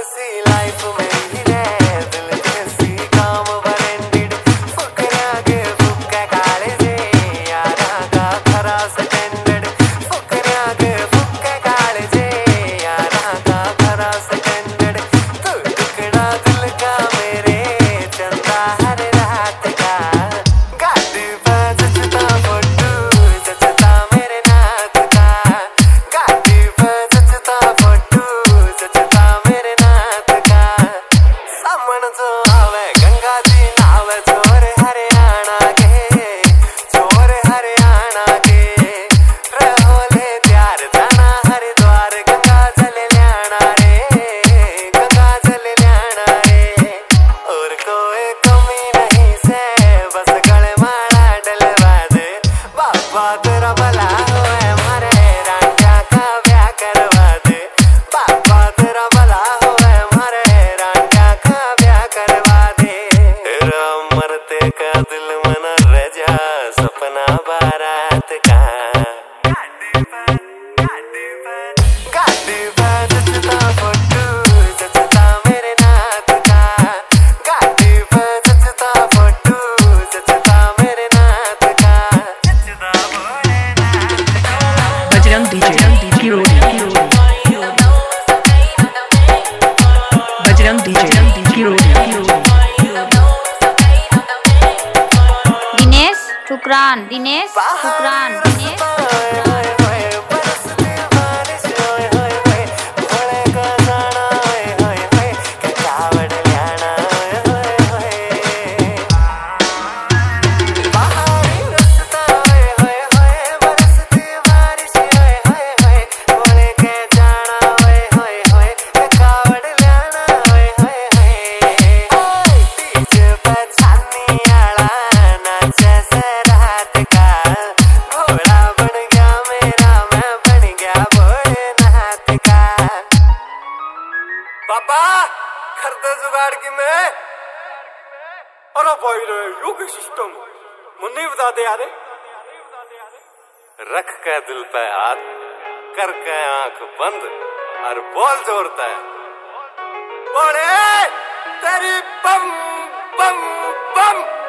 सी life मेरी रे दिल जैसी काम बरेंडिड फुकरा के फुक्का काले से यारा का खरा स्टैंडर्ड फुकरा के फुक्का काले से यारा का खरा स्टैंडर्ड तू टुकड़ा दिल का मेरे चंदा हर रात का गाड़ी पे जचता फोटो जचता मेरे नाक का गाड़ी पे जचता फोटो जचता मेरे नाक का सामन जो आवे गंगा जी नावे छोर हरियाणा के रहोले प्यार जाना हरिद्वार गंगा जल ल्याना रे और कोई कमी नहीं से बस गले माला डलवा दे बाबा तेरा भला होए मारे रांझा का ब्याह करवा दे बाबा तेरा भला होए मारे रांझा का ब्याह करवा दे तेरा मरते का दिल मना रजा सपना बारात का गाड़ी पे जचता फोटो जचता मेरे नाक का गाड़ी पे जचता फोटो जचता मेरे नाक का जचता भोलेनाथ का Bajrang DJ hero Bajrang DJ hero Dinesh शुक्रान दिनेश शुक्रान दिनेश बरसती बारिश ओए होए होए भोले का जाना ओए होए होए कावड़ ल्याना ओए होए होए पहाड़ी रास्ता ओए होए होए बरसती बारिश ओए होए होए भोले के जाना ओए होए होए कावड़ ल्याना ओए होए होए डीजे पे छानी आला नाचे से रात का घोड़ा बन गया मेरा मैं बन गया भोलेनाथ का पापा खरते जुगाड़ की मैं अरे भाई रे यू के सिस्टम मुन्नी बता दे यार रख के दिल पे हाथ करके आंख बंद और बोल जोरता है बोले तेरी बम बम बम